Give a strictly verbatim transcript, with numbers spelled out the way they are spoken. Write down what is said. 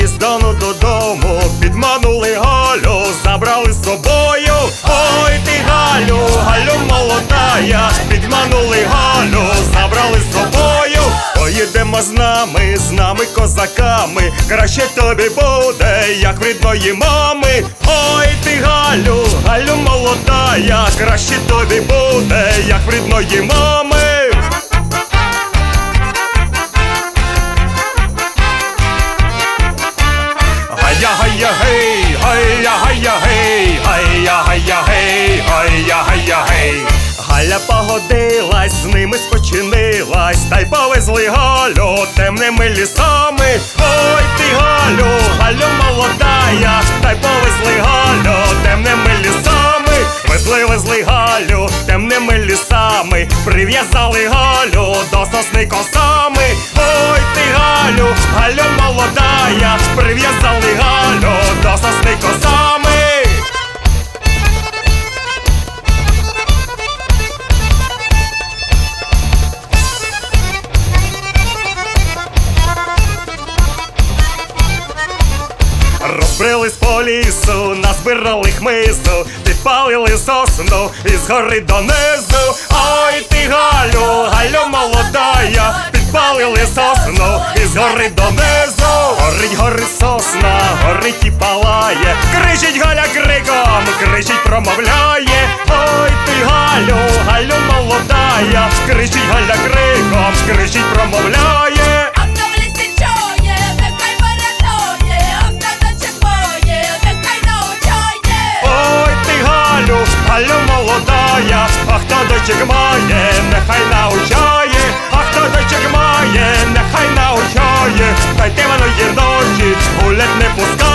Іздану додому підманули Галю, забрали з собою. Ой ти Галю, Галю молодая, підманули Галю, забрали з собою. Поїдемо з нами, з нами козаками, краще тобі буде, як в рідної мами. Ой ти Галю, Галю молодая, краще тобі буде, як в рідної мами. Гая, гая, гей, гая, гая, гей, гая, гая, гей, гая, гая, гей. Галя погодилась, з ними спочинилась, та й повезли Галю темними лісами. Ой ти Галю, Галю молодая, та й повезли Галю темними лісами. Везли, везли Галю темними лісами, прив'язали Галю до сосни косами. Ой ти Галю, Галю молодая, прив'язали Галю до сосни косами. Розбрелись по лісу, назбирали хмизу, підпалили сосну із гори донизу. Ой ти Галю, Галю молодая, підпалили сосну із гори донизу. Горить, горить сосна, горить і палає, кричить Галя криком, кричить, промовляє. Ой ти Галю, Галю молодая, кричить Галя криком, кричить, промовляє. Галю молодая, а хто дочек має, нехай научає, а хто дочек має, нехай научає, та й ти воно є ночі, гулять не пускає.